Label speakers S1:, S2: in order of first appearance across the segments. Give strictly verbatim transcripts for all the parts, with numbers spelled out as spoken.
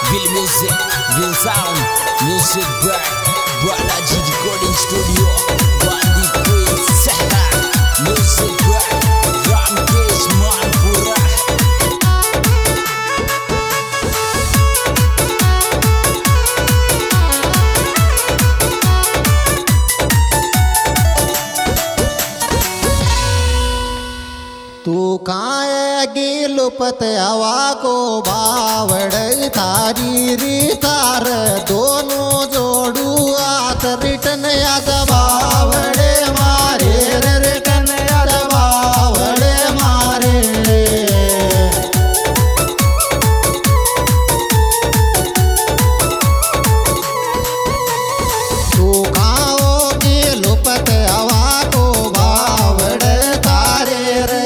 S1: Bill Music, Bill Sound, Music Brand, Balaji Recording Studio, Bandi Queen, Sahra, Music Brand, Ramkesh Manpura.
S2: तू काए गिलुपत हवा को बावड़ थारी री तार दोनों जोड़ू आत रिटन याद बावड़े मारे रिटन याद बावड़े मारे तू काओ गिलुपत हवा को बावड़ तारे रे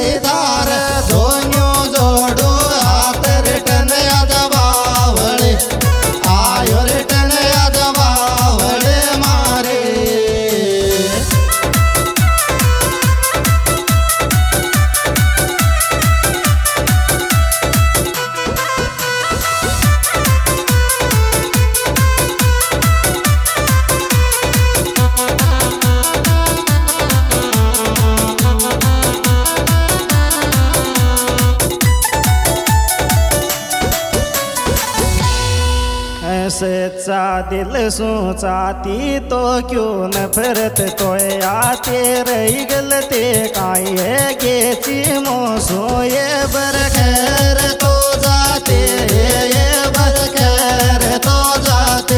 S3: सच्चा दिल सोचाती तो क्यों न फिरत तो आते रही गलते काई है गेची मोसो ये बरखैर तो जाते ये बरखैर तो जाते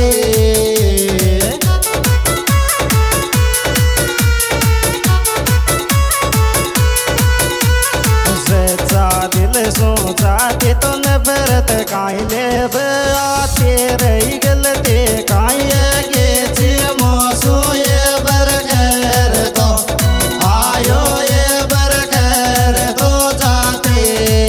S3: सच्चा दिल सोचाती तो न फिरत काई ले आते रही गलते काई गेची मोसो ये बरखैर तो आयो ये बरखैर तो जाते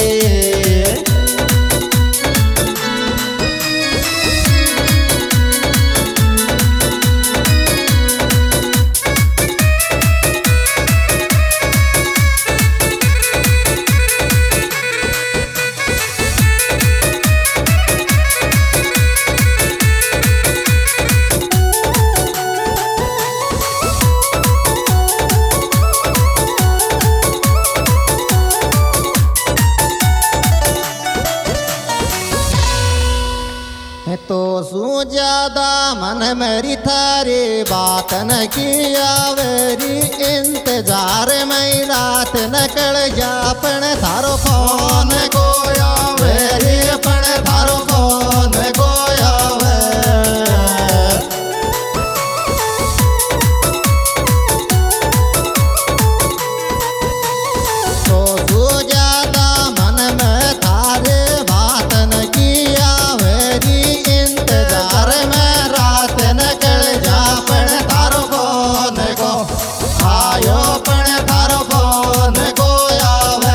S3: तो सू ज्यादा मन मेरी थारी बात न किया वेरी इंतजार में रात निकल जा पण थारो फोन गोया वेरी पण थारो फोन गोया वे तो सू ज्यादा मन में थारे बात न किया वेरी इंतजार में रात निकल जा पण थारो फोन को आयो पण थारो फोन को आवे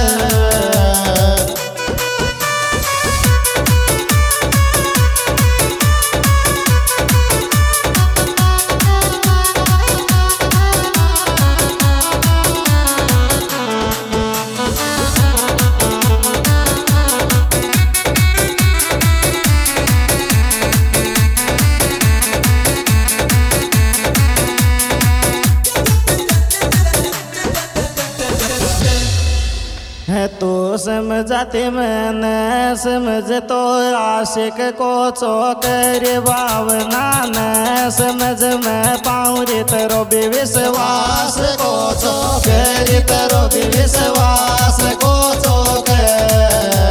S3: है तो समझाते मैंने समझ तो आशिक को चौकर भावना न समझ में पाऊँ रे तेरो भी विश्वास को चौकर तेरो भी विश्वास को चौकर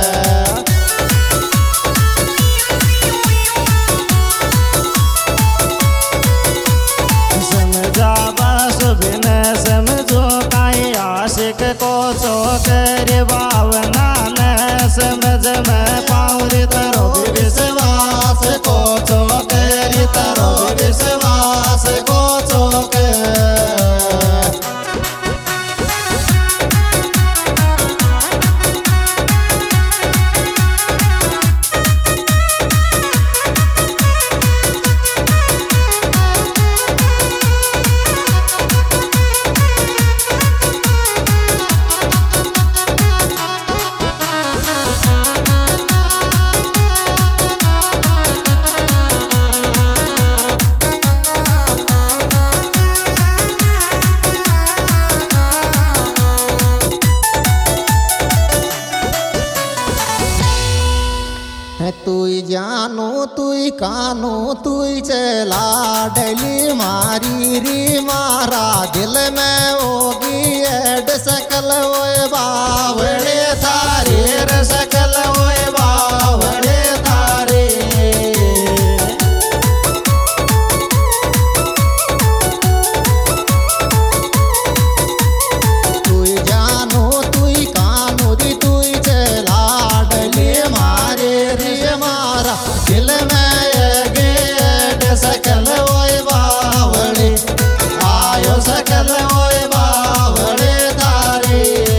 S3: समझा बस बिन समझो काई आशिक को चौकर भावना न समझ में पाऊँ रे तेरो भी विश्वास को चौकर तेरो भी विश्वास को चौकर
S2: है तुई जानो तुई कानो तुई चला डली मारी री मारा दिल में होगी एड सकल ओए बावड़े थारे रे सकल ओए बावड़े थारे तुई जानो तुई कानो दी तुई चला डली मारे रे मारा दिल में गेट सकल ओए बावड़े आयो सकल ओए बावड़े तारे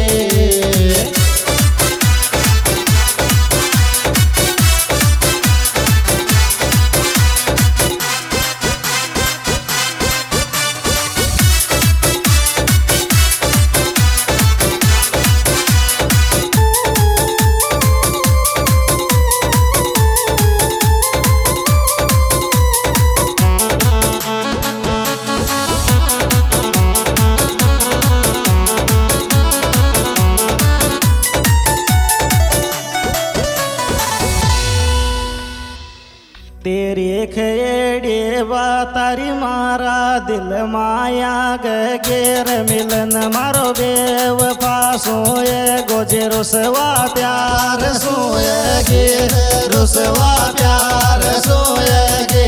S3: तेरी खेड़े बातारी मारा दिल माया गेर मिलन मारो बेव फासोए गोजे रुसवा प्यार सोए गे रुसवा प्यार सोए गे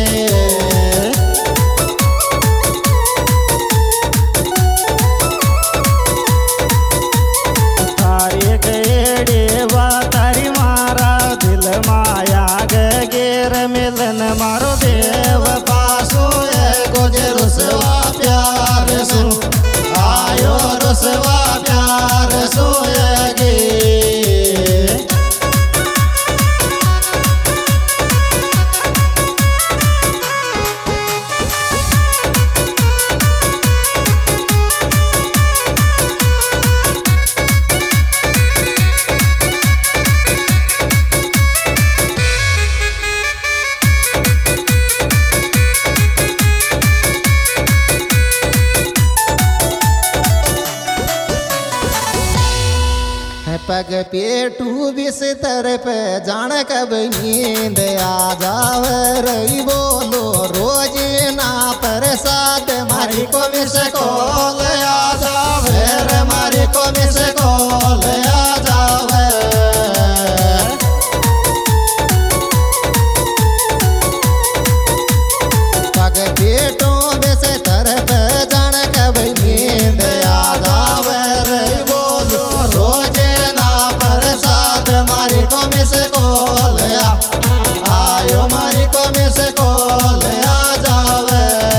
S3: तारी खेड़े बातारी मारा दिल माया गेर मिलन मारो देव पासो गोजे रुसवा प्यार सो आयो रुसवा प्यार सोएगे
S2: पग पेटू बिस्तर पे जान कब नींद आ जावे रही बोलो रोज ना प्रसाद मारी को मिस कॉल आ जावे रे मारी को मिस कॉल आ जावे पग पेटू बिस्तर पे जान कब नींद आ जावे रही बोलो रोज मारी को मिस कॉल आयो मारी को मिस कॉल आ जावे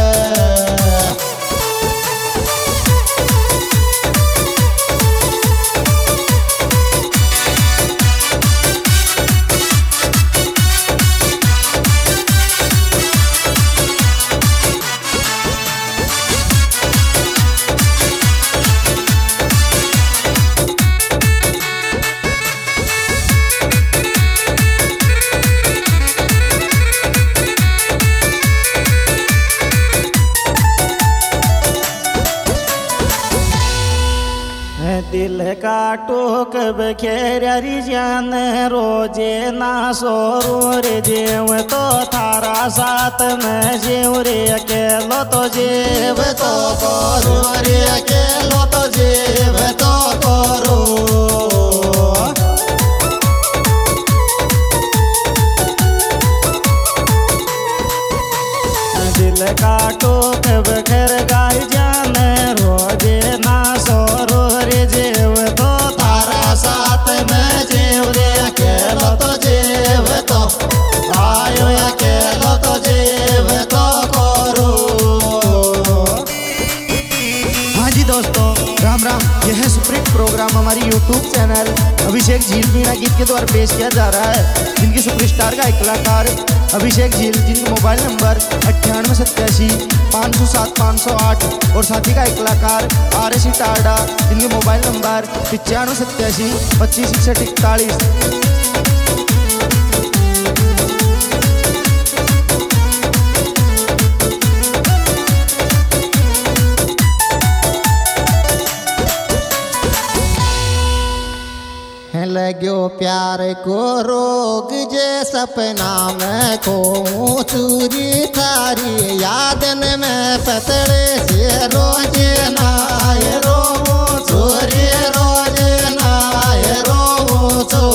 S3: दिल का टोक बखेरी जान रोजे ना सोरू रे जेव तो थारा साथ में जेव रे अकेलो तो जेव तो करो रे अकेलो तो जेव तो करो दिल का टोक बखेर गाय जान रोजे ना सोरू रे जेव तो थारा साथ में जेव रे अकेलो तो जेव तो आयो अकेलो तो जेव तो करो।
S4: हाँ जी दोस्तों, राम राम। यह है सुप्रीम प्रोग्राम हमारी यूट्यूब चैनल अभिषेक झील मीणा गीत के द्वारा पेश किया जा रहा है, जिनकी सुपरस्टार का एक कलाकार अभिषेक झील, जिनका मोबाइल नंबर अट्ठानवे सत्तासी पाँच सौ सात पाँच सौ आठ और साथी का एक कलाकार आर एस टारडा, जिनके मोबाइल नंबर पचानवे सत्तासी पच्चीस इकसठ इकतालीस।
S2: लगो प्यार को रोग जे सपना में को चूरी थारी यादन में पतड़े से रोज नाय रो चोरी रोज नाय रो चो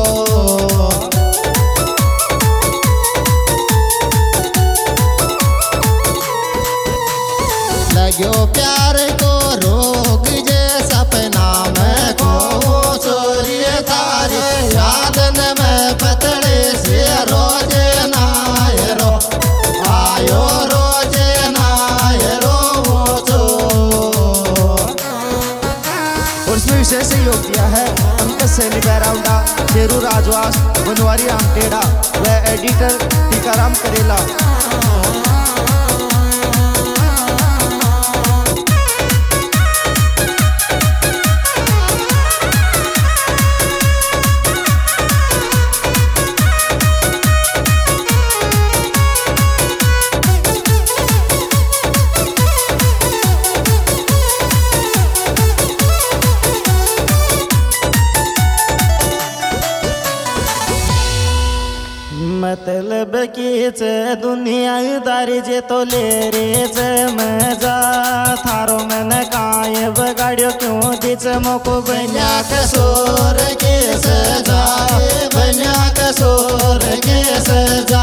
S2: लग्यो प्यार को रोग जे सपना में को चोरी थारी यादन में पतड़े से रोज नाय रो आयो रोज नाय रो चो।
S4: और इसमें विशेष सहयोग दिया है पंकज सैनी बैराउंडा, शेरू राजवास, बनवारी आमटेड़ा व एडिटर टीकाराम करेला।
S3: मतलब कीच दुनियादारी जे तो ले रेच मजा थारो मन काय बगाड़ियो क्यों दिच मोको
S2: बन्या कसोर के सजा बन्या कसोर के सजा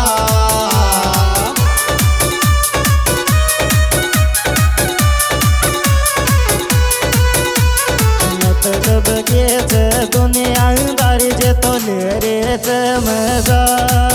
S3: मतलब कीच दुनियादारी जे तो ले रेच मजा